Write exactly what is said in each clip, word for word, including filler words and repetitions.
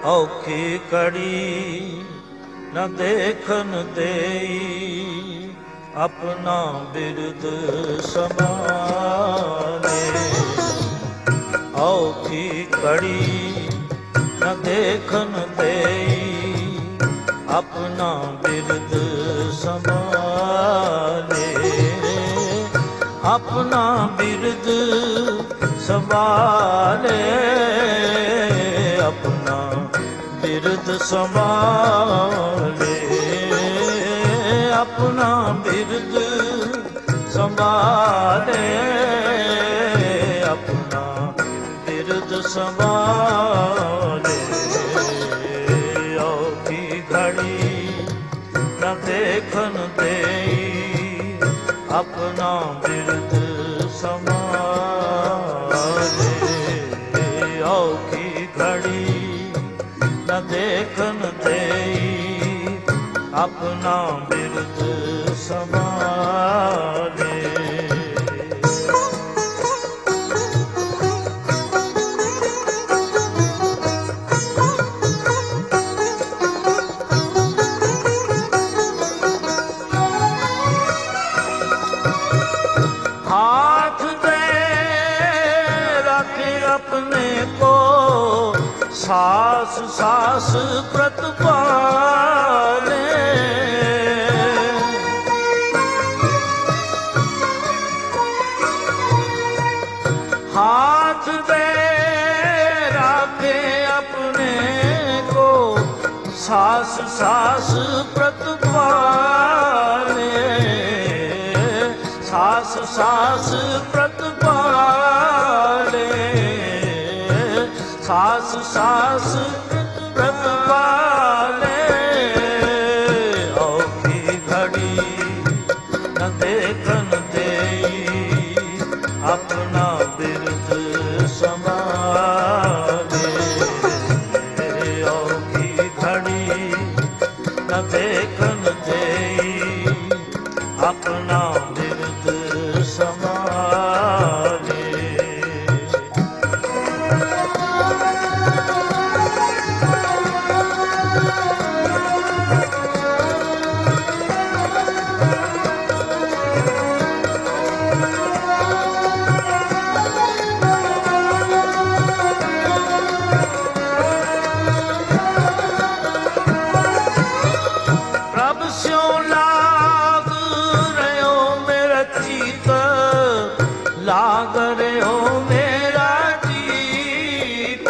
औखी कड़ी न देखन देई, अपना बिरद समाने। औखी कड़ी न देखन देई, अपना बिरद समाने। अपना बिरद संभाले, अपना बिरद संभाले, अपना बिरद संभाले, अपना बिरद संभाले। औखी घड़ी न देखन देई, अपना बिरद संभाले। औखी घड़ी न देखन देई, अपना बिरद संभाले। हाथ दे रखे अपने को, सास सास प्रतिपाले। हाथ दे रखे अपने को, सास सास प्रतिपाले। सास सास प्रतिपाले, सास सास प्रतिपाले। औखी घड़ी न देखन देई, अपना बिरद संभाले। औखी घड़ी न देखन देई, अपना बिरद संभाले। प्रभ स्यों लाग रहो मेरा चीत, लाग रहो मेरा चीत।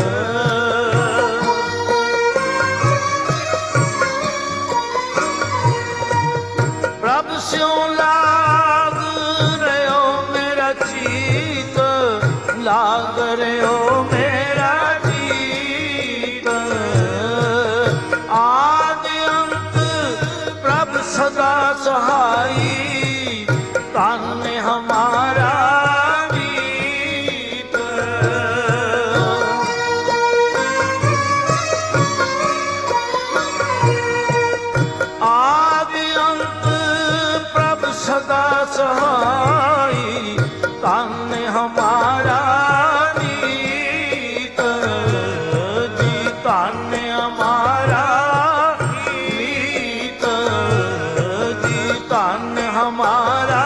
प्रभ स्यों लाग रहो मेरा चीत, लाग रहो मेरा चीत। आदि अंत प्रभ सदा सहाई, कान हमारा गीत। आदि अंत प्रभ सदा सहाई, कान हमारा गीत। जी कान हमारा गीत, जी कान हमारा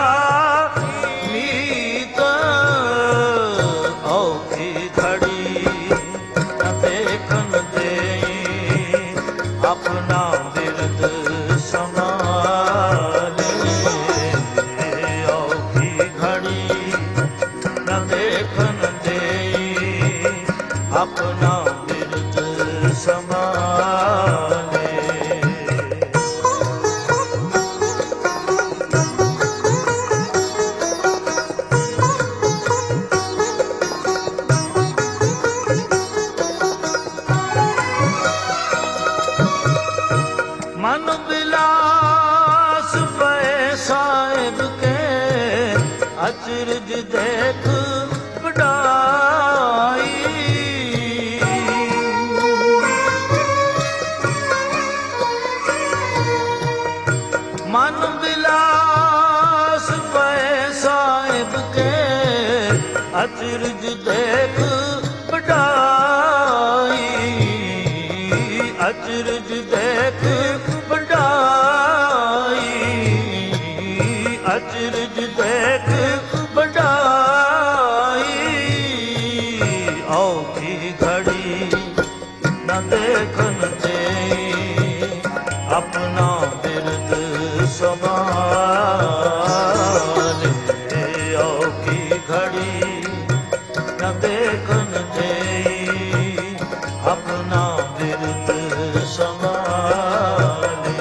गीत। औखी घड़ी न देखन देई, अपना बिरद संभाले। औखी घड़ी न देखन देई, अपना बिरद संभाले। मन बिलास पे साहिब के, अचरज देख बढ़ाई। मन बिलास पे साहिब के, अचरज देख बढ़ाई। अचरज देख बढ़ाई, औखी घड़ी न देखन दे अपना बिरद संभाले, औखी घड़ी न देखन दे अपना बिरद संभाले।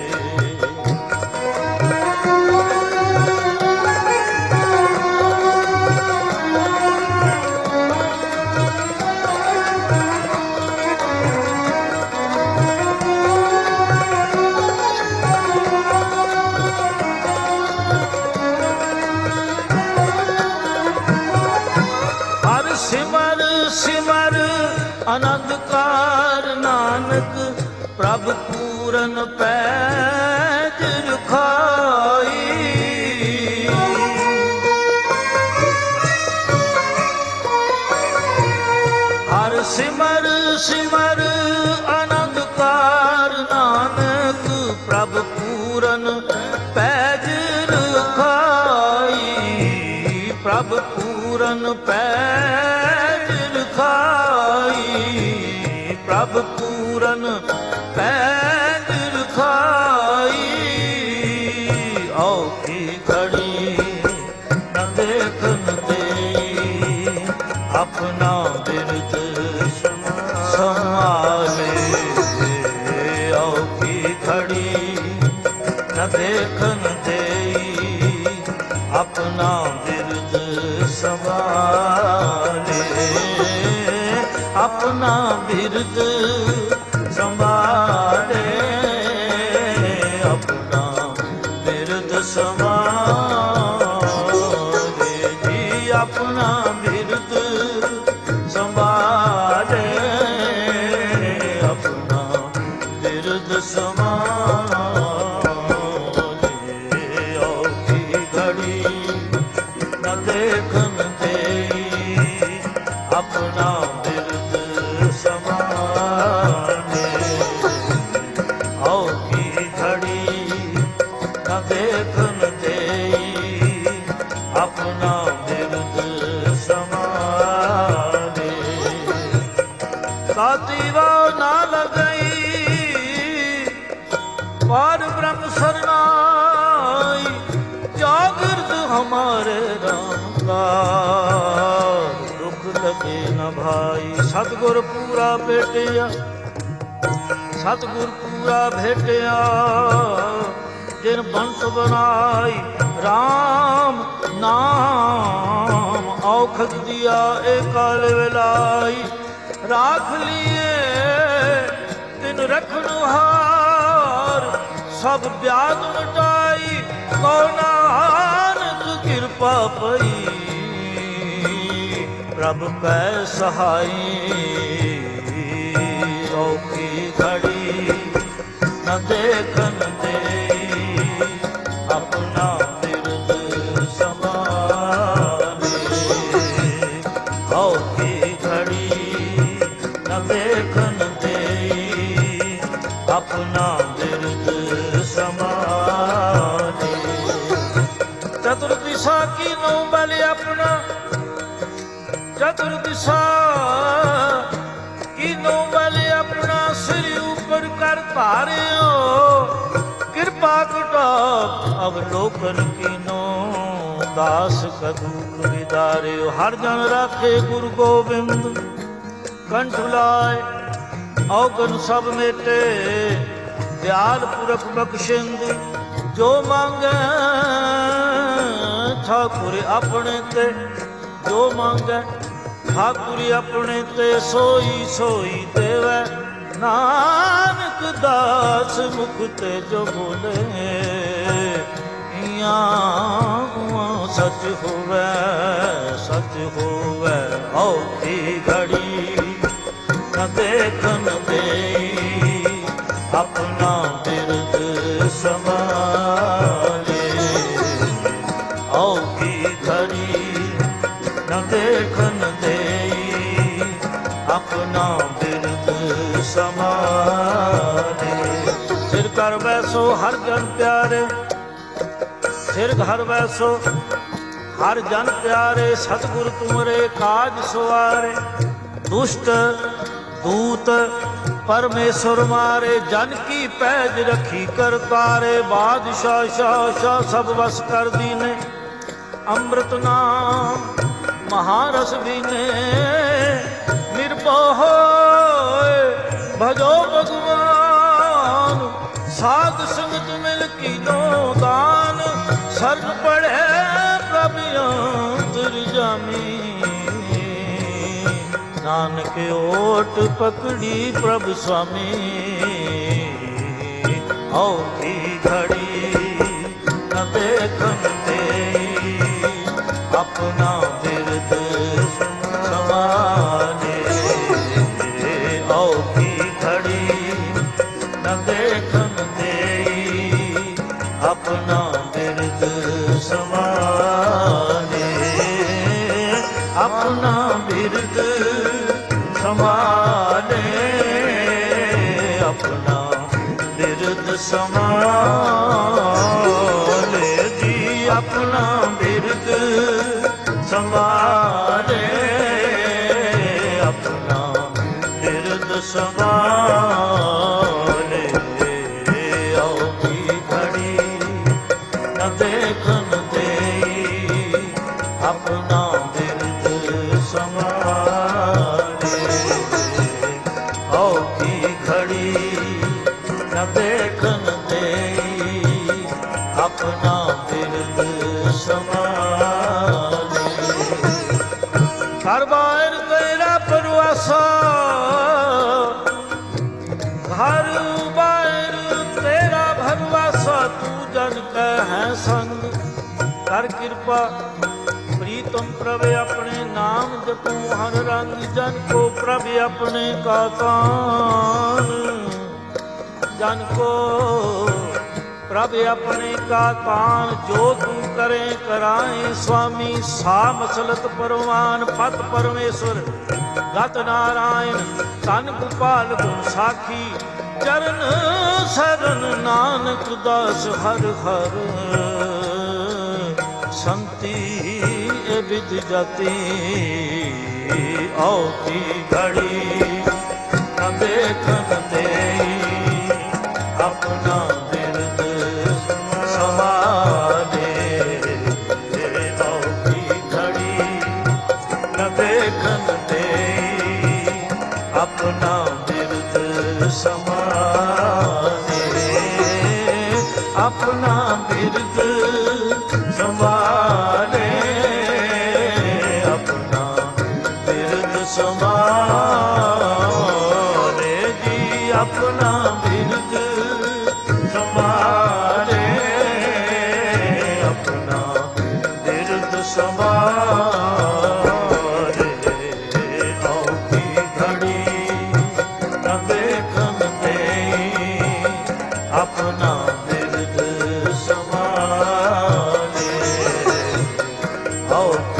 सिमर सिमर आनंद कार नानक, प्रभ पूरन पैज रखाई। हर सिमर सिमर आनंद कार नानक, प्रभ पूरन पैज रखाई, प्रभ पूरन पैज रखाई, प्रभ पूरन पैज रखाई। औखी घड़ी न देखन दे अपना बिरद संभाले, औखी घड़ी न देखन दे अपना बिरद संभाले, अपना बिरद संभाले, अपना बिरद संभाले जी, अपना बिरद संभाले, अपना बिरद संभाले। औखी घड़ी न देखन दे अपना बिरद संभाले, औखी घड़ी न देखन दे अपना बिरद संभाले। कातिवा ना लगई पार ब्रह्म सरनाई, जागृत हमारे राम का दुख लगे न भाई। सतगुर पूरा भेटिया, सतगुर पूरा भेटिया, जिन बंस बनाई राम नाम, औखद दिया एकाल वेलाई। राख लिए तिन रखनुहार, सब ब्याज मिटाई, कौ नानक कृपा पई। प्रभ कै सहाई, औखी घड़ी न देखन दे अपना बिरद संभाले, औखी घड़ी न देखन दे अपना बिरद संभाले। चतुर्दिशा की नो बल अपना, चतुर्दिशा की नो बल अपना, सिर ऊपर कर धारियो। कृपा कटाप अवलोकन कीनो, दास का दुख विदारियो। हर जन राखे गुरु गोविंद, कंठ लाए औगन सब मेटे। दयाल पुरख बख्शिंद जो मांगे, ठाकुर अपने ते जो मांगे। ठाकुर अपने ते सोई सोई देवै, नानक दास मुख ते जो बोले। इयां सच होवै सच होवै, औखी घड़ी न देखन दे अपना बिरद संभाले। औखी घड़ी न देखन दे अपना बिरद संभाले। सिर कर बैसो हर जन प्यारे, ਸਿਰ ਘਰ ਵੈਸੋ ਹਰ ਜਨ ਪਿਆਰੇ ਸਤਿਗੁਰ ਤੁਮਰੇ ਕਾਜ ਸਵਾਰੇ ਦੁਸ਼ਟ ਦੂਤ परमेश्वर मारे जन की पैज रखी कर तारे बादशाह शाह शाह सब बस कर दीने अमृत नाम महारस बीने निर्भय भजो भगवान साध संगत मिल की दो दान शरण पड़े प्रभु अंतर्यामी नानक ओट पकड़ी प्रभु स्वामी औखी घड़ी न देखन दे अपना बिरद समाने औखी घड़ी न देखन दे अपना बिरद समाने अपना बिरद समाने अपना बिरद समाने जी अपना बिरद समाने अपना बिरद समाने औखी घड़ी न देखन दे अपना बिरद समाने औखी घड़ी न देखन दे अपना बिरद समाने घर बाहर तेरा परवासा घर बाहर तेरा भरवासा तू जन कह है संग कर कृपा प्रीतम प्रभ अपने नाम जपू हर रंग जन को प्रभ अपने का तान जन को प्रभ अपने का तान जो तू करे कराए स्वामी सा मसलत परवान पत परमेश्वर गत नारायण तन गोपाल गुण साखी चरण शरण नानक दास हर हर संति विद जाती औखी घड़ी न देखन दे अपना बिरद समाने औखी घड़ी न देखन दे अपना बिरद समाने अपना बिरद समाने अपना बिरद समाने जी अपना बिरद समाने अपना बिरद समाने औखी घड़ी न देखन दे अपना बिरद समाने औखी